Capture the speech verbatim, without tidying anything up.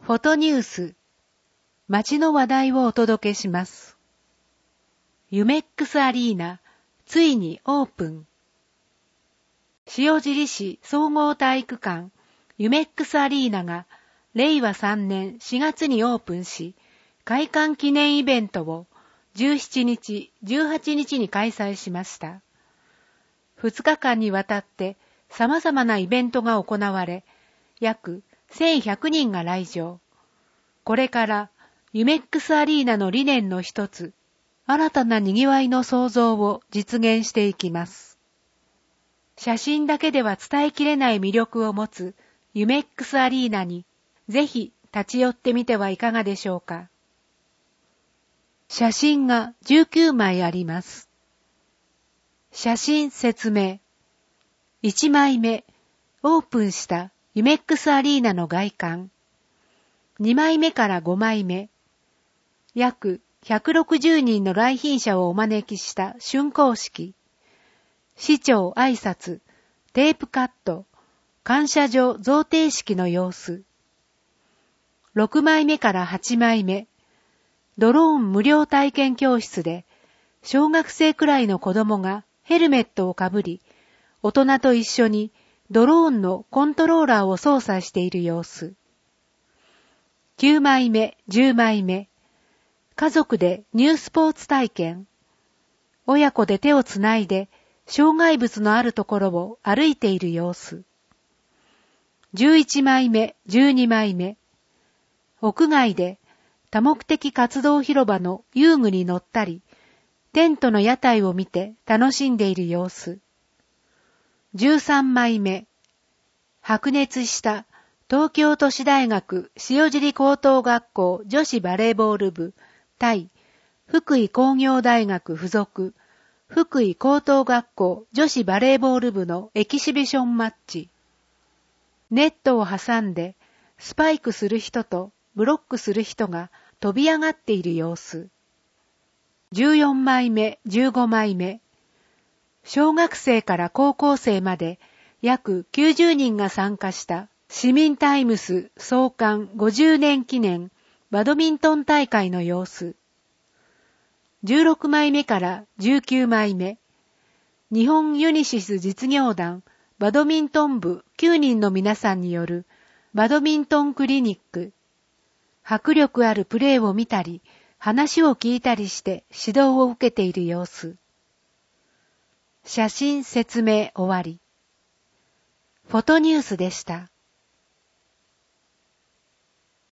フォトニュース。街の話題をお届けします。ユメックスアリーナ、ついにオープン。塩尻市総合体育館、ユメックスアリーナが、れいわさんねんしがつにオープンし、開館記念イベントをじゅうしちにち、じゅうはちにちに開催しました。ふつかかんにわたって様々なイベントが行われ、約せんひゃくにんが来場。これからユメックスアリーナの理念の一つ、新たな賑わいの創造を実現していきます。写真だけでは伝えきれない魅力を持つユメックスアリーナに、ぜひ立ち寄ってみてはいかがでしょうか。写真がじゅうきゅうまいあります。写真説明。いちまいめ、オープンしたユメックスアリーナの外観。にまいめからごまいめ。約ひゃくろくじゅうにんの来賓者をお招きした竣工式。市長挨拶、テープカット、感謝状贈呈式の様子。ろくまいめからはちまいめ。ドローン無料体験教室で、小学生くらいの子供がヘルメットをかぶり、大人と一緒にドローンのコントローラーを操作している様子。きゅうまいめ、じゅうまいめ。家族でニュースポーツ体験。親子で手をつないで、障害物のあるところを歩いている様子。じゅういちまいめ、じゅうにまいめ。屋外で多目的活動広場の遊具に乗ったり、テントの屋台を見て楽しんでいる様子。じゅうさんまいめ。白熱した東京都市大学塩尻高等学校女子バレーボール部対福井工業大学附属福井高等学校女子バレーボール部のエキシビションマッチ。ネットを挟んでスパイクする人とブロックする人が飛び上がっている様子。じゅうよんまいめ、じゅうごまいめ。小学生から高校生まで約きゅうじゅうにんが参加した市民タイムス創刊ごじゅうねん記念バドミントン大会の様子。じゅうろくまいめからじゅうきゅうまいめ。日本ユニシス実業団バドミントン部きゅうにんの皆さんによるバドミントンクリニック。迫力あるプレーを見たり、話を聞いたりして指導を受けている様子。写真説明終わり。フォトニュースでした。